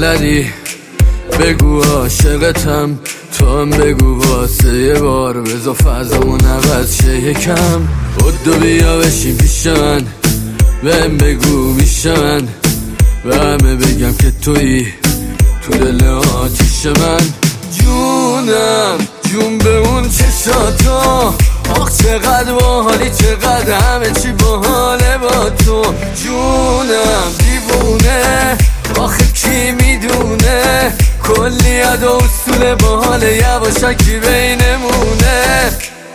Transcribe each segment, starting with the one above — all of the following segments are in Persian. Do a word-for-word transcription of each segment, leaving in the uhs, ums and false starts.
بلدی بگو عاشقتم، تو هم بگو واسه یه بار بذار فضامون عوض شه یکم. بدو بیا بشین پیش من، بهم بگو میشه من و همه بگم که تویی تو دل آتیش من. جونم جون به اون چشاتا، آخ چقدر باحالی چقدر همه چی باحاله با تو. جونم دیوونه آخه کی میدونه، کلی ادا اصول باحاله یواشکی بینمونه.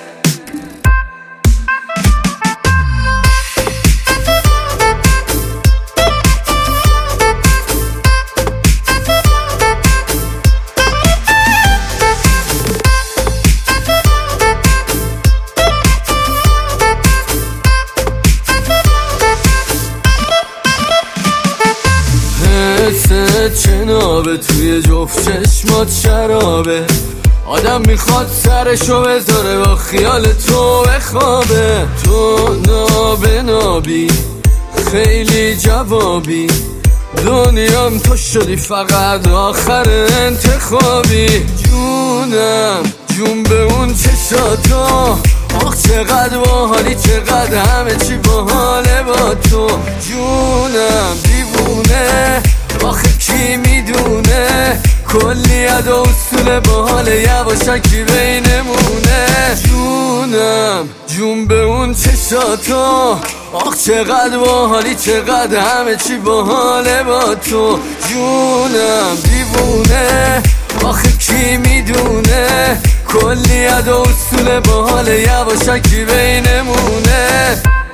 چنابه توی جفت چشمات شرابه، آدم میخواد سرشو بذاره با خیال تو بخوابه. تو نابه نابی خیلی جوابی، دنیام تو شدی فقط آخر انتخابی. جونم جون به اون چشاتا، آخ چقدر باحالی چقدر همه چی باحاله با تو. جونم دیوونه آخه کی میدونه، کلی ادا اصول باحاله یواشکی بینمونه. جونم جون به اون چشاتا، آخ چقدر باحالی چقدر همه چی باحاله با تو. جونم دیوونه آخه کی میدونه، کلی ادا اصول باحاله یواشکی بینمونه.